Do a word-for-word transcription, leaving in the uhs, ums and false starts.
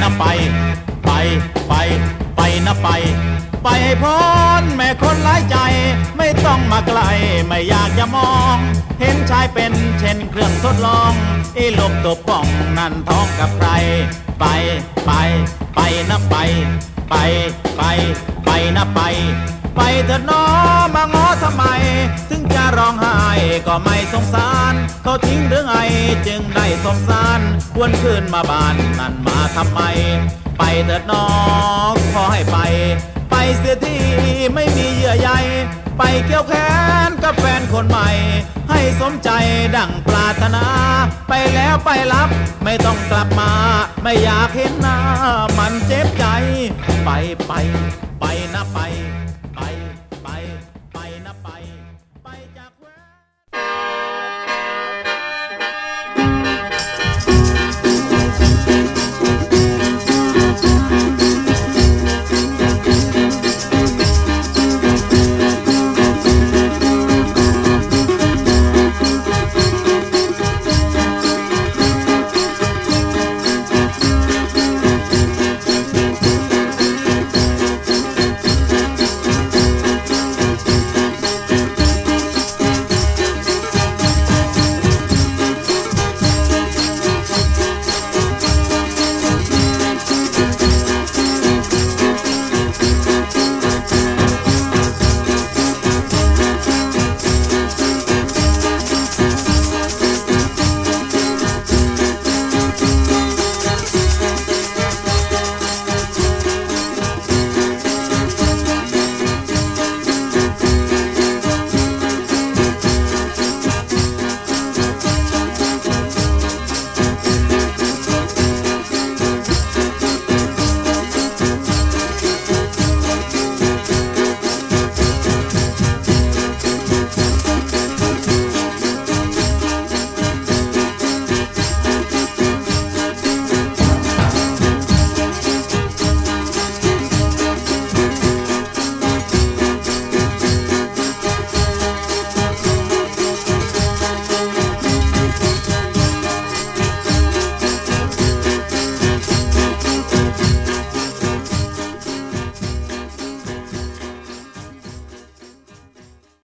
นะไปไปไปไปนะไปไปให้พ้นแม่คนหลายใจไม่ต้องมาไกลไม่อยากจะมองเห็นชายเป็นเช่นเครื่องทดลองอีลมตัวป่องนั่นท้องกับใครไปไปไปนะไปไปไปไปนะไปไปเถิดน้อมาง้อทำไมถึงจะร้องไห้ก็ไม่สงสารเขาทิ้งหรือไงจึงได้สงสารควรคืนมาบ้านนั่นมาทำไมไปเถิดน้อขอให้ไปไปเสียทีไม่มีเยื่อใยไปเกี่ยวแขนกับแฟนคนใหม่ให้สมใจดั่งปรารถนาไปแล้วไปรับไม่ต้องกลับมาไม่อยากเห็นหน้ามันเจ็บใจไปไปไปนะไป